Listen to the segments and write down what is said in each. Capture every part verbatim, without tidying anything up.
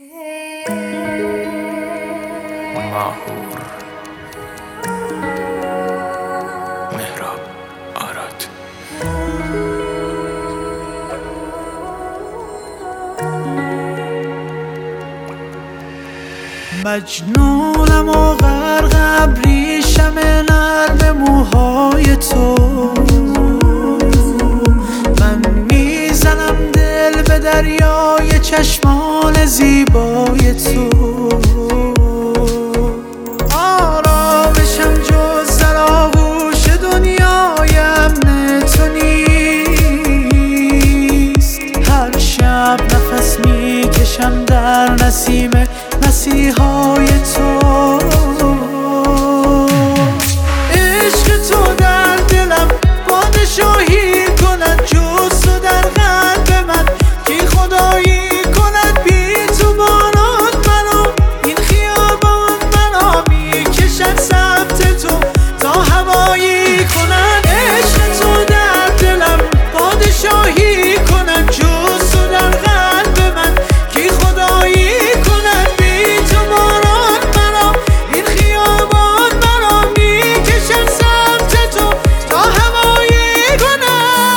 ماهور مهراب آراد مجنونم و غرق ابریشم نرم موهای تو، من میزنم دل به دریای چشمان زیبای تو. آرامشم جز در آغوش دنیای امن تو نیست. هر شب نفس میکشم در نسیم مسیحای تو. عشق تو در دلم پادشاهی کند، جز تو در قلب من کی خدایی کند. بی تو باران منو این خیابان منو میکشد سمت تو تا هوایی کند. عشق تو در دلم پادشاهی کند، جز تو در قلب من کی خدایی کند. بی تو باران منو این خیابان منو میکشد سمت تو تا هوایی کند.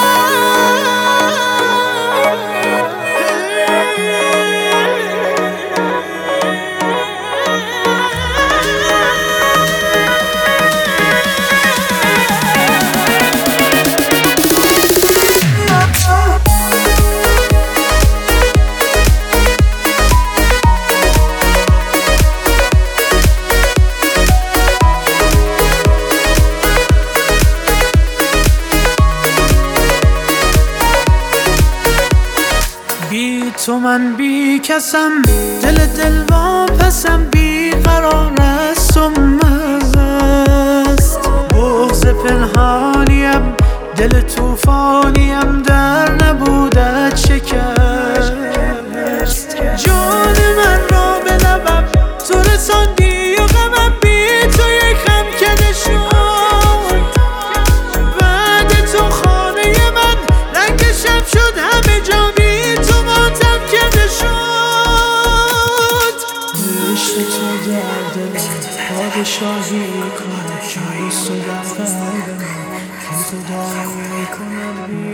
بی تو من بی کسم، دل دل واپسم، بی قرار است و مست. بغض پنهانیم دل توفانیم در نبودت شکست. جان من را به لبم تو رساندی و غمم بی تو یک خم کده شد. بعد تو خانه من رنگ شب شد، همه جا بی تو ماتم کده شد. عشق تو در دلم پادشاهی کند، جز تو در قلب من کی خدایی کند.